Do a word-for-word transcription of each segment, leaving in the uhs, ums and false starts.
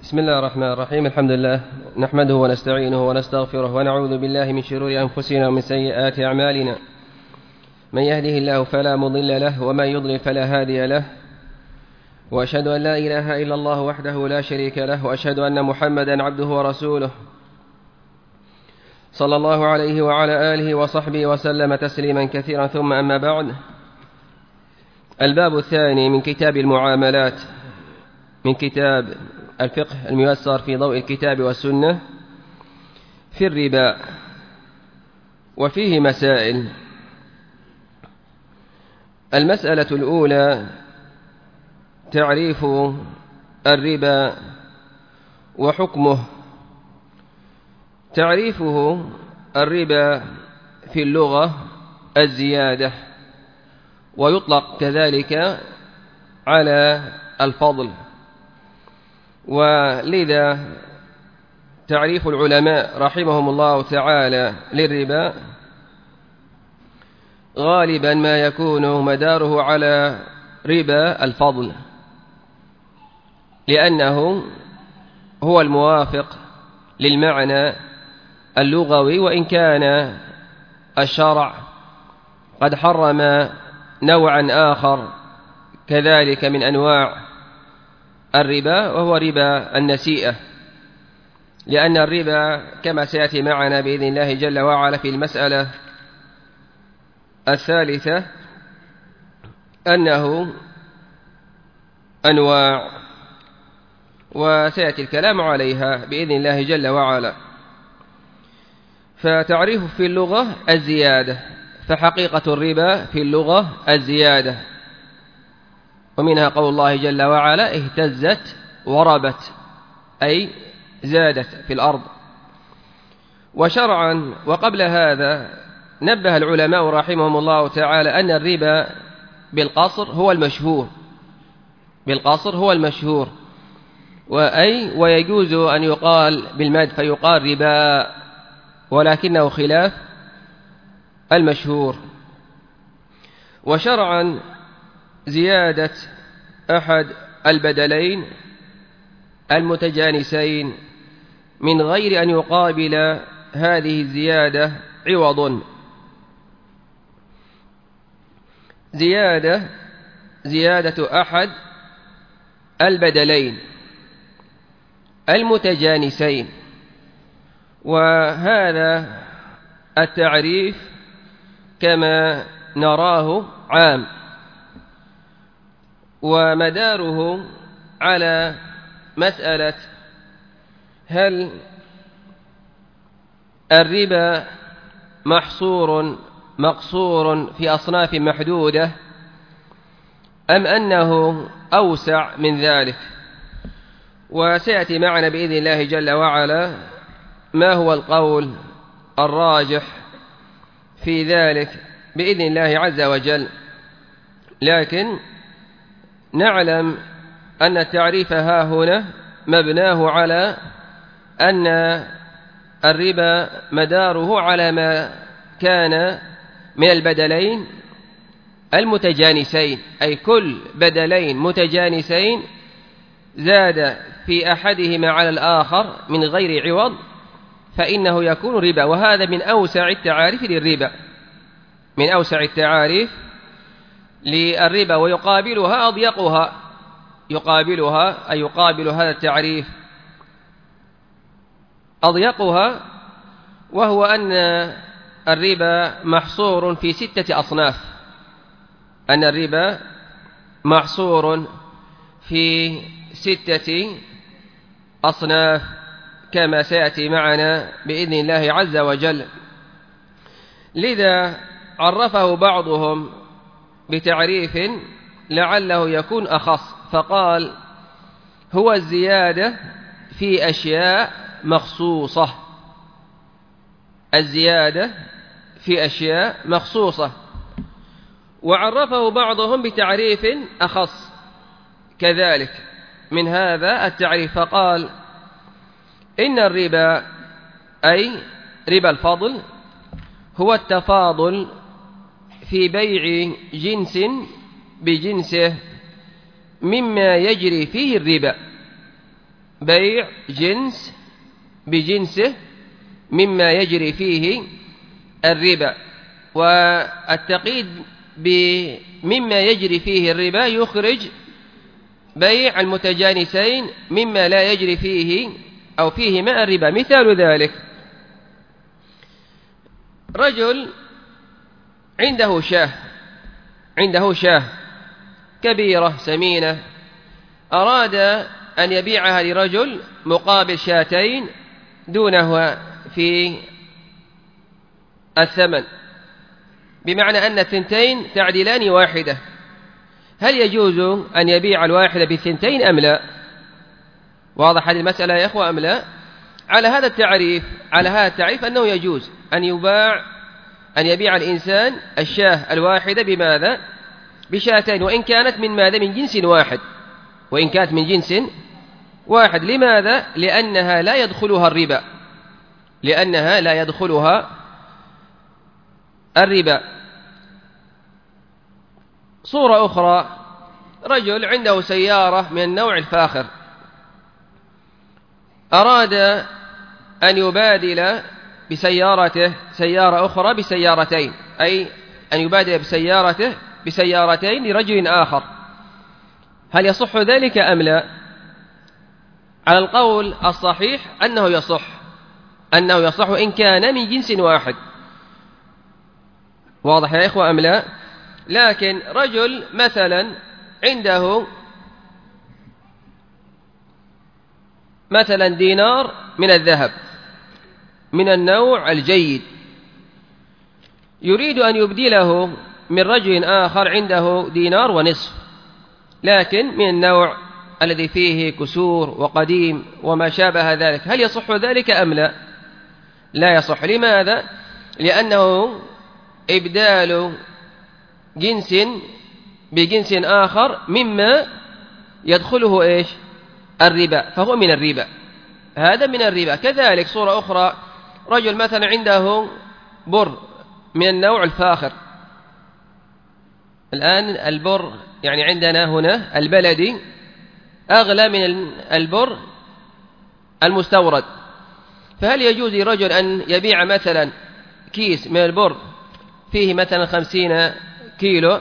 بسم الله الرحمن الرحيم. الحمد لله نحمده ونستعينه ونستغفره ونعوذ بالله من شرور أنفسنا ومن سيئات أعمالنا. من يهده الله فلا مضل له ومن يضلل فلا هادي له، وأشهد أن لا إله إلا الله وحده لا شريك له، وأشهد أن محمدا عبده ورسوله صلى الله عليه وعلى آله وصحبه وسلم تسليما كثيرا. ثم أما بعد، الباب الثاني من كتاب المعاملات من كتاب الفقه الميسر في ضوء الكتاب والسنة في الربا، وفيه مسائل. المسألة الأولى تعريف الربا وحكمه. تعريفه: الربا في اللغة الزيادة، ويطلق كذلك على الفضل، ولذا تعريف العلماء رحمهم الله تعالى للربا غالبا ما يكون مداره على ربا الفضل، لأنه هو الموافق للمعنى اللغوي، وإن كان الشرع قد حرم نوعا آخر كذلك من أنواع الربا، وهو ربا النسيئة، لأن الربا كما سيأتي معنا بإذن الله جل وعلا في المسألة الثالثة أنه أنواع، وسيأتي الكلام عليها بإذن الله جل وعلا. فتعريف في اللغة الزيادة، فحقيقة الربا في اللغة الزيادة، ومنها قول الله جل وعلا: اهتزت وربت، أي زادت في الأرض. وشرعا وقبل هذا نبه العلماء رحمهم الله تعالى أن الربا بالقصر هو المشهور، بالقصر هو المشهور، وأي ويجوز أن يقال بالمد فيقال ربا، ولكنه خلاف المشهور. وشرعا زيادة أحد البدلين المتجانسين من غير أن يقابل هذه الزيادة عوض. زيادة زيادة أحد البدلين المتجانسين، وهذا التعريف كما نراه عام، ومداره على مسألة: هل الربا محصور مقصور في أصناف محدودة أم أنه أوسع من ذلك؟ وسيأتي معنا بإذن الله جل وعلا ما هو القول الراجح في ذلك بإذن الله عز وجل. لكن نعلم أن التعريف ها هنا مبناه على أن الربا مداره على ما كان من البدلين المتجانسين، أي كل بدلين متجانسين زاد في أحدهما على الآخر من غير عوض فإنه يكون ربا. وهذا من أوسع التعاريف للربا، من أوسع التعاريف للربا، ويقابلها أضيقها، يقابلها أي يقابل هذا التعريف أضيقها، وهو أن الربا محصور في ستة أصناف، أن الربا محصور في ستة أصناف كما سيأتي معنا بإذن الله عز وجل. لذا عرفه بعضهم بتعريف لعله يكون أخص، فقال: هو الزيادة في أشياء مخصوصة، الزيادة في أشياء مخصوصة. وعرفه بعضهم بتعريف أخص كذلك من هذا التعريف، فقال: إن الربا أي ربا الفضل هو التفاضل في بيع جنس بجنسه مما يجري فيه الربا، بيع جنس بجنسه مما يجري فيه الربا. والتقييد بمما يجري فيه الربا يخرج بيع المتجانسين مما لا يجري فيه أو فيهما الربا. مثال ذلك رجل عنده شاة عنده شاة كبيرة سمينة، أراد أن يبيعها لرجل مقابل شاتين دونه في الثمن، بمعنى أن الثنتين تعدلان واحدة. هل يجوز أن يبيع الواحدة بالثنتين أم لا؟ واضح هذه المسألة يا إخوة أم لا؟ على هذا التعريف على هذا التعريف أنه يجوز أن يباع أن يبيع الإنسان الشاة الواحدة بماذا؟ بشاتين، وإن كانت من ماذا؟ من جنس واحد، وإن كانت من جنس واحد. لماذا؟ لأنها لا يدخلها الربا، لأنها لا يدخلها الربا. صورة أخرى رجل عنده سيارة من النوع الفاخر، أراد أن يبادل بسيارته سيارة أخرى بسيارتين، أي أن يبادل بسيارته بسيارتين لرجل آخر. هل يصح ذلك أم لا؟ على القول الصحيح أنه يصح أنه يصح إن كان من جنس واحد. واضح يا إخوة أم لا؟ لكن رجل مثلا عنده مثلا دينار من الذهب من النوع الجيد، يريد أن يبدله من رجل آخر عنده دينار ونصف، لكن من النوع الذي فيه كسور وقديم وما شابه ذلك. هل يصح ذلك أم لا؟ لا يصح. لماذا؟ لأنه إبدال جنس بجنس آخر مما يدخله إيش؟ الربا، فهو من الربا، هذا من الربا. كذلك صورة أخرى رجل مثلا عنده بر من النوع الفاخر. الآن البر يعني عندنا هنا البلدي أغلى من البر المستورد، فهل يجوز لرجل أن يبيع مثلا كيس من البر فيه مثلا خمسين كيلو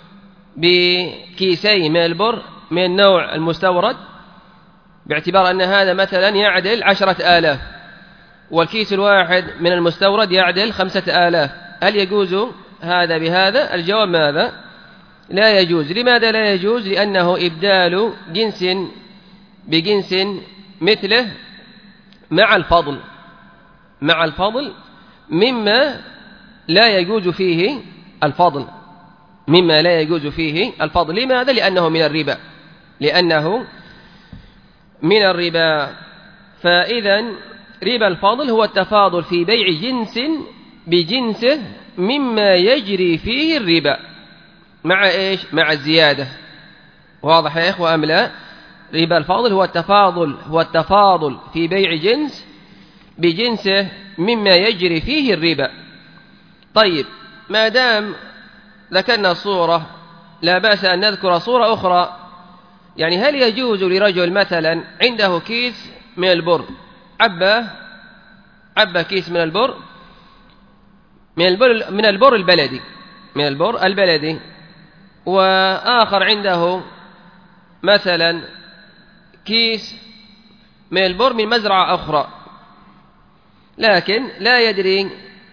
بكيسين من البر من النوع المستورد، باعتبار أن هذا مثلا يعدل عشرة آلاف والكيس الواحد من المستورد يعدل خمسة آلاف؟ هل يجوز هذا بهذا؟ الجواب ماذا؟ لا يجوز. لماذا لا يجوز؟ لأنه إبدال جنس بجنس مثله مع الفضل مع الفضل مما لا يجوز فيه الفضل مما لا يجوز فيه الفضل. لماذا؟ لأنه من الربا لأنه من الربا. فإذا ربا الفضل هو التفاضل في بيع جنس بجنسه مما يجري فيه الربا مع إيش؟ مع الزيادة. واضح يا إخوة أم لا؟ ربا الفضل هو التفاضل هو التفاضل في بيع جنس بجنسه مما يجري فيه الربا. طيب، ما دام ذكرنا صورة لا بأس أن نذكر صورة أخرى. يعني هل يجوز لرجل مثلا عنده كيس من البر، عبى عبى كيس من البر من البر من البر البلدي من البر البلدي وآخر عنده مثلا كيس من البر من مزرعة أخرى، لكن لا يدري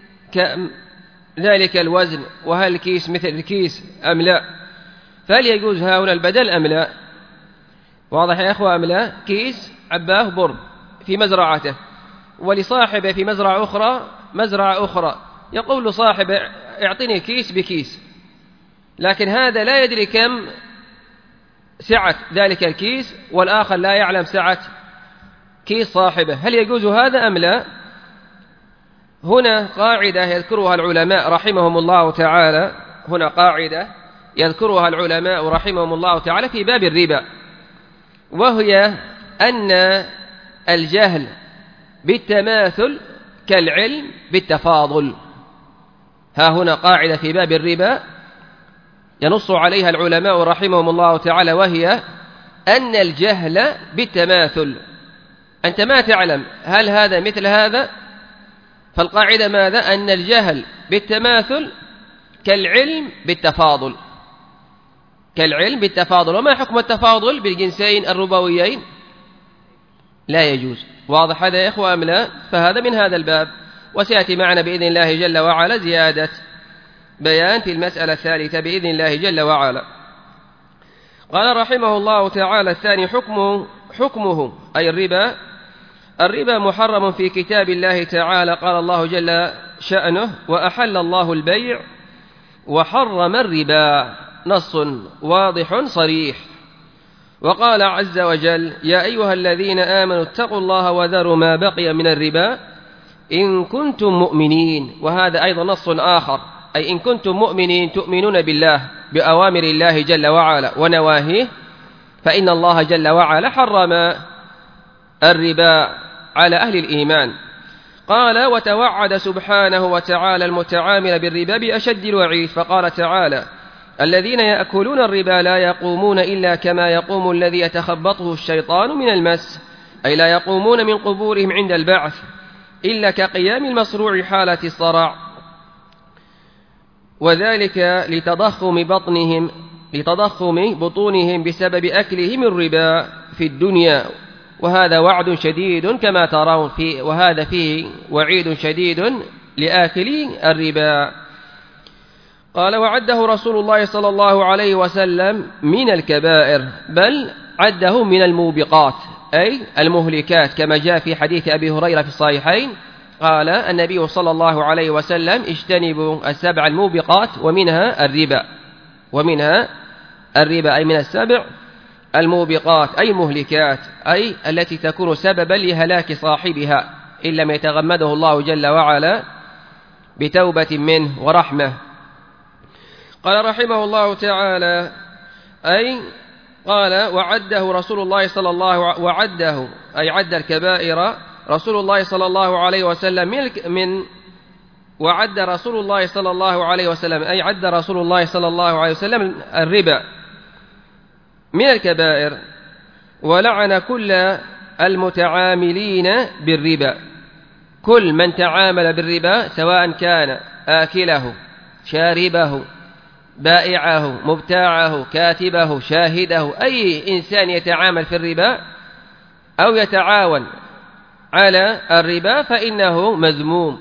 ذلك الوزن وهل الكيس مثل الكيس أم لا، فهل يجوز هنا البدل أم لا؟ واضح يا أخوة أم لا؟ كيس عباه بر في مزرعته ولصاحبه في مزرعة أخرى مزرعة أخرى، يقول لصاحبه اعطني كيس بكيس، لكن هذا لا يدري كم سعة ذلك الكيس والآخر لا يعلم سعة كيس صاحبه. هل يجوز هذا أم لا؟ هنا قاعدة يذكرها العلماء رحمهم الله تعالى هنا قاعدة يذكرها العلماء رحمهم الله تعالى في باب الربا، وهي أن الجهل بالتماثل كالعلم بالتفاضل. ها هنا قاعدة في باب الربا ينص عليها العلماء رحمهم الله تعالى، وهي أن الجهل بالتماثل أنت ما تعلم هل هذا مثل هذا، فالقاعدة ماذا؟ أن الجهل بالتماثل كالعلم بالتفاضل، كالعلم بالتفاضل. وما حكم التفاضل بالجنسين الربويين؟ لا يجوز. واضح هذا يا إخوة أم لا؟ فهذا من هذا الباب، وسيأتي معنا بإذن الله جل وعلا زيادة بيان في المسألة الثالثة بإذن الله جل وعلا. قال رحمه الله تعالى: الثاني حكمه, حكمه أي الربا. الربا محرم في كتاب الله تعالى، قال الله جل شأنه: وأحل الله البيع وحرم الربا، نص واضح صريح. وقال عز وجل: يا أيها الذين آمنوا اتقوا الله وذروا ما بقي من الربا إن كنتم مؤمنين. وهذا أيضا نص آخر، أي إن كنتم مؤمنين تؤمنون بالله بأوامر الله جل وعلا ونواهيه، فإن الله جل وعلا حرم الربا على أهل الإيمان. قال: وتوعد سبحانه وتعالى المتعامل بالربا بأشد الوعيد، فقال تعالى: الذين يأكلون الربا لا يقومون إلا كما يقوم الذي يتخبطه الشيطان من المس، أي لا يقومون من قبورهم عند البعث إلا كقيام المصروع حالة الصرع، وذلك لتضخم بطنهم لتضخم بطونهم بسبب أكلهم الربا في الدنيا. وهذا وعد شديد كما ترون فيه، وهذا فيه وعيد شديد لآكلي الربا. قال: وعده رسول الله صلى الله عليه وسلم من الكبائر، بل عده من الموبقات أي المهلكات، كما جاء في حديث أبي هريرة في الصحيحين، قال النبي صلى الله عليه وسلم: اجتنبوا السبع الموبقات ومنها الربا، ومنها الربا أي من السبع الموبقات أي المهلكات، أي التي تكون سببا لهلاك صاحبها إن لم يتغمده الله جل وعلا بتوبة منه ورحمة. قال رحمه الله تعالى: أي قال: وعده رسول الله صلى الله وعده أي عد الكبائر رسول الله صلى الله عليه وسلم من, من وعد رسول الله صلى الله عليه وسلم أي عد رسول الله صلى الله عليه وسلم الربا من الكبائر، ولعن كل المتعاملين بالربا، كل من تعامل بالربا سواء كان آكله شاربه بائعه مبتاعه كاتبه شاهده، أي إنسان يتعامل في الربا أو يتعاون على الربا فإنه مذموم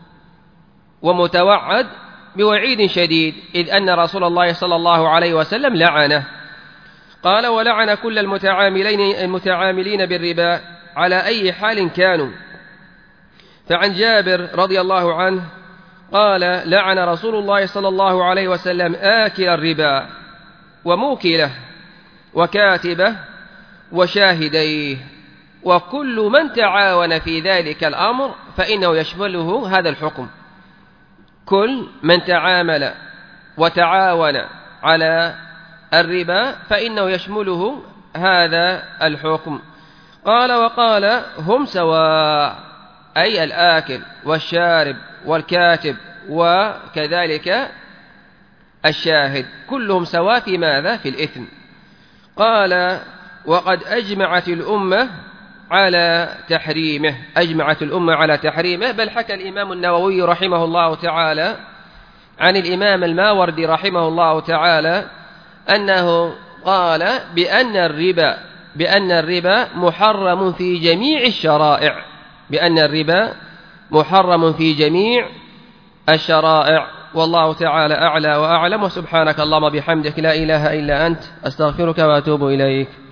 ومتوعد بوعيد شديد، إذ أن رسول الله صلى الله عليه وسلم لعنه. قال: ولعن كل المتعاملين المتعاملين بالربا على أي حال كانوا. فعن جابر رضي الله عنه قال: لعن رسول الله صلى الله عليه وسلم آكل الربا وموكله وكاتبه وشاهديه، وكل من تعاون في ذلك الأمر فإنه يشمله هذا الحكم، كل من تعامل وتعاون على الربا فإنه يشمله هذا الحكم. قال: وقال: هم سواء، أي الآكل والشارب والكاتب وكذلك الشاهد، كلهم سواء في ماذا؟ في الإثم. قال: وقد أجمعت الأمة على تحريمه، أجمعت الأمة على تحريمه. بل حكى الإمام النووي رحمه الله تعالى عن الإمام الماوردي رحمه الله تعالى أنه قال بأن الربا بأن الربا محرم في جميع الشرائع، بأن الربا محرم في جميع الشرائع. والله تعالى أعلى وأعلم، وسبحانك اللهم بحمدك لا إله إلا أنت أستغفرك وأتوب إليك.